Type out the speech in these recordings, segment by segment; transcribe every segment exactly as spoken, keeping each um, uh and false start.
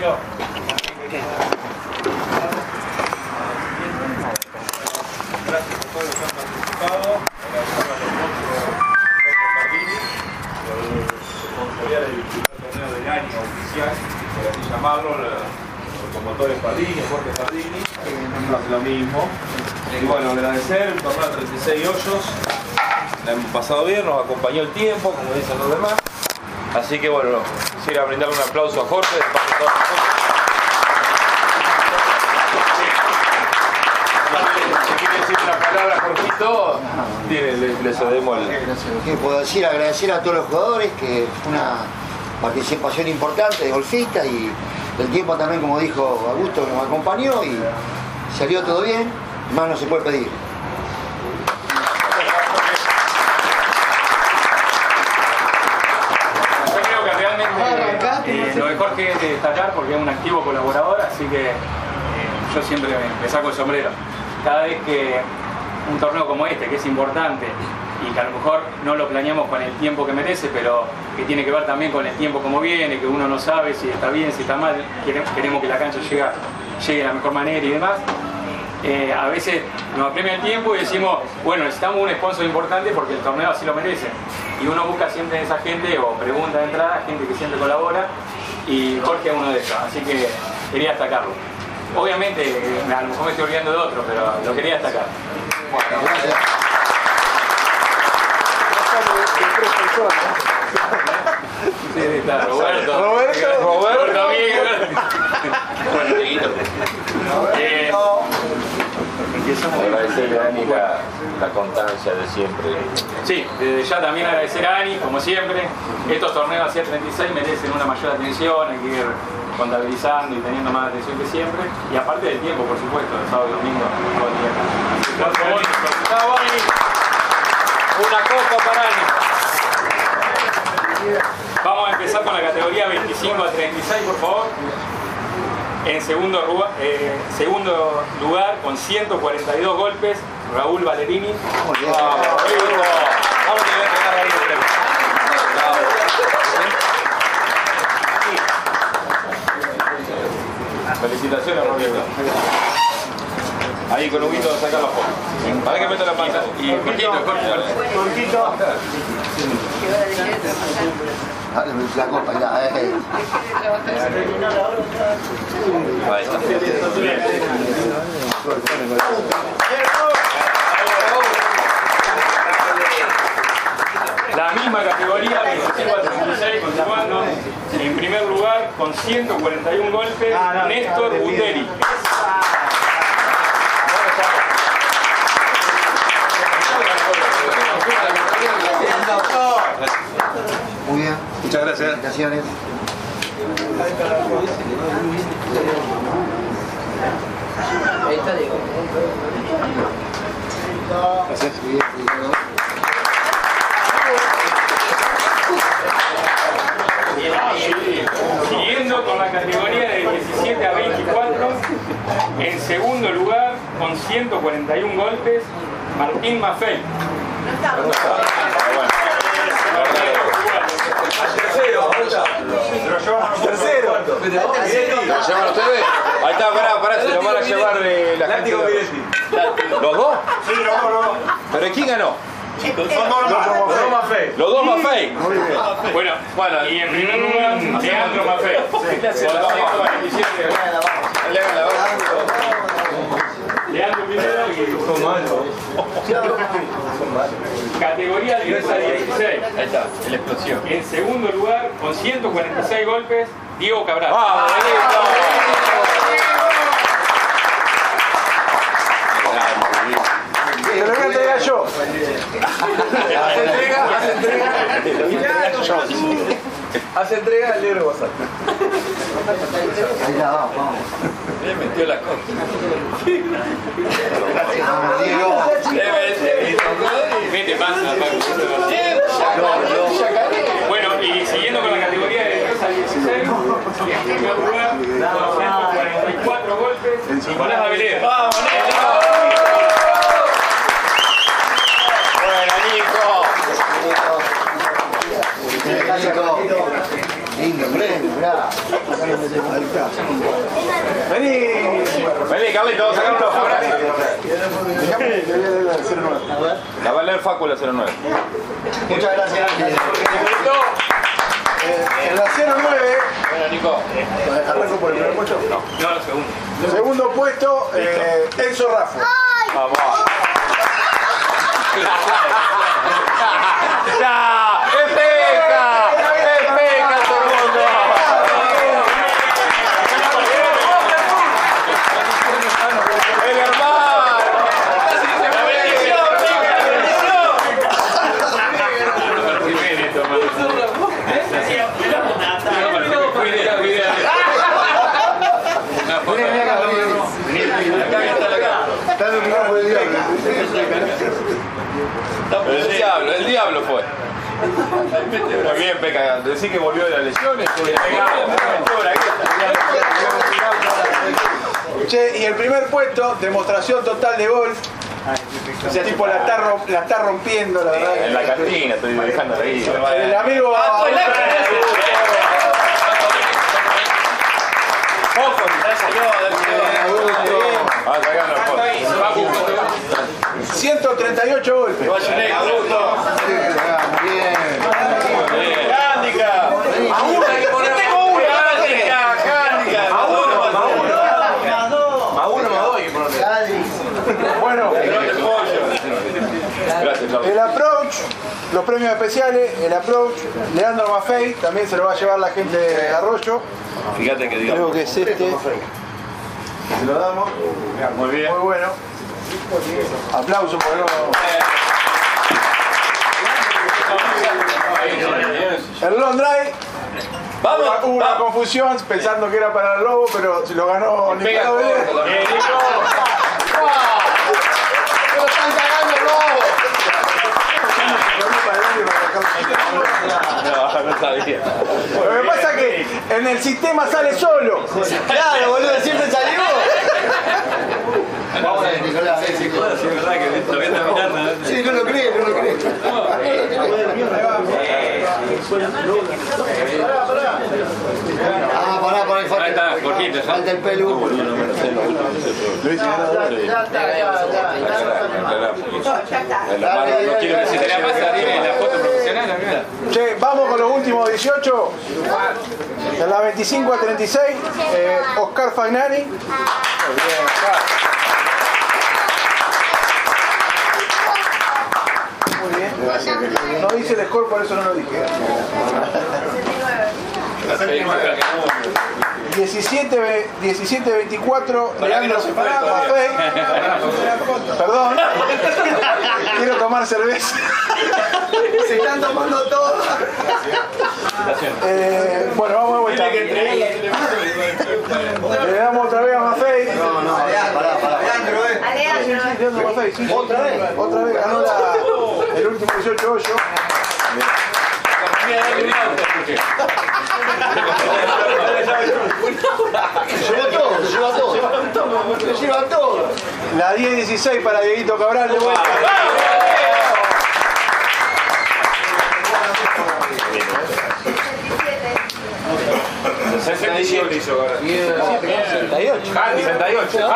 Nico. Gracias a todos los que han participado. Agradecer a los otros Pardini por responsabilidad de disputar el torneo del año oficial, por así llamarlo, los promotores Pardini, Jorge Pardini, no hace lo mismo. Y bueno, agradecer el torneo de treinta y seis hoyos. La hemos pasado bien, nos acompañó el tiempo, como dicen los demás. Así que bueno, quisiera brindarle un aplauso a Jorge de parte de todos nosotros. Si quiere decir una palabra, Jorgito, le, le, le cedemos el... ¿Qué puedo decir? Agradecer a todos los jugadores, que fue una participación importante de golfistas, y el tiempo también, como dijo Augusto, que nos acompañó y salió todo bien, más no se puede pedir. Eh, lo de Jorge es de destacar porque es un activo colaborador, así que eh, yo siempre me, me saco el sombrero. Cada vez que un torneo como este, que es importante y que a lo mejor no lo planeamos con el tiempo que merece, pero que tiene que ver también con el tiempo como viene, que uno no sabe si está bien, si está mal, queremos, queremos que la cancha llegue, llegue de la mejor manera y demás. Eh, a veces nos apremia el tiempo y decimos, bueno, necesitamos un sponsor importante porque el torneo así lo merece. Y uno busca siempre esa gente o pregunta de entrada, gente que siempre colabora, y Jorge es uno de ellos, así que quería destacarlo. Obviamente, a lo mejor me estoy olvidando de otro, pero lo quería destacar. Bueno, gracias. Sí, está Roberto. Roberto. Roberto Miguel. Bueno, Dieguito. Eh, agradecerle a Ani la, la constancia de siempre. Sí, desde ya también agradecer a Ani, como siempre. Estos torneos hacia treinta y seis merecen una mayor atención, hay que ir contabilizando y teniendo más atención que siempre. Y aparte del tiempo, por supuesto, el sábado y domingo, todo el día. Por favor, una copa para Ani. Vamos a empezar con la categoría veinticinco a treinta y seis, por favor. En segundo lugar, eh, segundo lugar, con ciento cuarenta y dos golpes, Raúl Valerini. Muy bien. Vamos, vamos a pegar a Raúl el premio. Felicitaciones, Raúlito. Ahí con Huguito saca la foto. Para que meto la pantalla. Y Jorgito, Jorgito. Dale la copa, ya, eh. Ahí está. Bien. la misma categoría, veinticinco a treinta y seis, continuando. En primer lugar, con ciento cuarenta y un golpes, Néstor Buteri. Muy bien. Muchas gracias. Felicitaciones. Ahí está Diego. Gracias. Siguiendo con la categoría de diecisiete a veinticuatro, en segundo lugar, con ciento cuarenta y un golpes, Martín Maffei. No está. No está. Bueno. Tercero, tercero. ¿Lo llevan ustedes? Ahí está, pará, pará, se lo van a llevar de la gente. ¿Los dos? Sí, no, no, no. ¿Pero quién ganó? Son dos Maffei. Los dos Maffei. Bueno, bueno, y en primer lugar, Leandro Maffei. Leandro primero y... Son malos. Categoría diez a dieciséis. Ahí está, la explosión. En segundo lugar, con ciento cuarenta y seis golpes, Diego Cabral. ¡Vamos, Te lo voy a entregar yo. Hace entrega, hace entrega. Hace entrega al negro WhatsApp. Ahí la vamos, vamos. Le metió la cosa. Vamos, Diego. Vete, pasa, bueno, y siguiendo con la categoría de diez a dieciséis, en primer lugar, con ciento cuarenta y cuatro golpes, Nicolás Avelera. ¡Vamos, Nico! ¡Buena, Nico! Nico. Lindo premio, mirá. Vení. Vení, Carlito, sacamos los fuera. La va a leer Facu la cero nueve. Muchas gracias. Eh, en la cero nueve, Bueno, Nico. arranco por el primer puesto. No, lo segundo. Segundo puesto, eh, Enzo Raffo. Vamos. ¡Ya! ¡Es peca! ¡Es peca, segundo! ¡El hermano! ¡La bendición, El diablo, el diablo fue. Muy bien, Peca. Decí que volvió de las lesiones. Che, y el primer puesto, demostración total de golf. Ese tipo la está, romp la está rompiendo, la verdad. En la cantina estoy dejando ahí. El amigo ciento treinta y ocho golpes. Bueno, el approach, los premios especiales, el approach, Leandro Maffei, también se lo va a llevar la gente de Arroyo. Fíjate que Creo digamos. que es este. Se lo damos. Muy bien. Muy bueno. Aplauso por el long drive. Vamos. Hubo una vamos. confusión pensando que era para el Lobo, pero lo ganó Nicolás Vélez. ¡Lo están cagando el Lobo! No, no sabía. Lo que pasa es que en el sistema sale solo. Claro, boludo, siempre salió. Vamos a ver, Nicolás, sí, sí, Sí, es verdad que lo voy a estar mirando. sí, no lo cree, no lo cree. Ah, pará, pará, falta, Ahí está, Jorgito, ya. falta el pelo. No quiero que se te la pasa, tiene la foto profesional acá. Che, vamos con los últimos dieciocho. En la veinticinco a treinta y seis, eh, Oscar Fagnani. Muy bien, Oscar. Muy bien. No dice el score, por eso no lo dije. diecisiete veinticuatro, Leandro Maffei. Perdón. Quiero tomar cerveza. Se están tomando todo. Eh, bueno, vamos de vuelta. Le damos otra vez a Maffei. No, no, pará, pará. Leandro Maffei, sí, sí. ¿Otra vez? Otra vez ganó la, el último dieciocho hoyo. Se lleva todo, se lleva todo. Se lleva todo. La diez dieciséis para Dieguito Cabral de vuelta. sesenta y siete hizo ahora. sesenta y ocho. sesenta y ocho.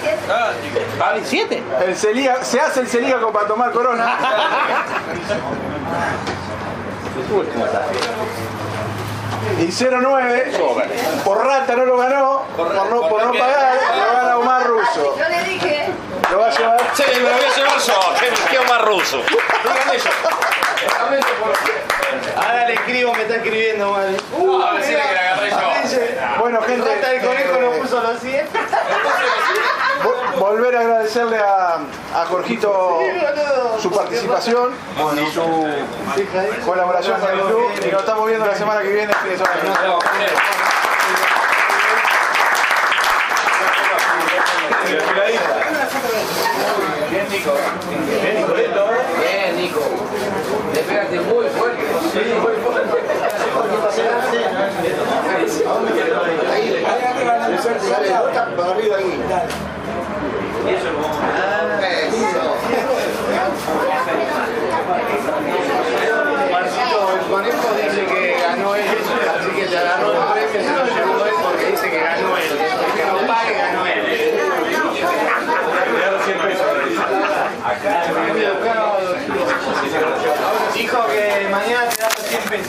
El celíaco, se hace el celíaco para tomar corona. Y cero nueve, por rata no lo ganó, por no, por no pagar, lo gana Omar Russo. Yo le dije. Lo va a llevar. Sí, me lo voy a llevar yo. ¿Qué, qué más ruso? Díganme eso. Ahora le escribo, me está escribiendo mal. Uh, a ver si le que la agarré yo. Dice, Bueno, gente, rata del conejo eh, no puso los cien. vo- volver a agradecerle a, a Jorgito su participación y su colaboración con el club. Y nos estamos viendo la semana que viene. Fin de semana. Bien, Nico. Bien, Nicoleto. Bien, Nico. Le pegaste muy fuerte. Sí, muy fuerte. Para arriba ahí. Marcito, el conejo dice que ganó él, así que te dijo que mañana te da los cien pesos.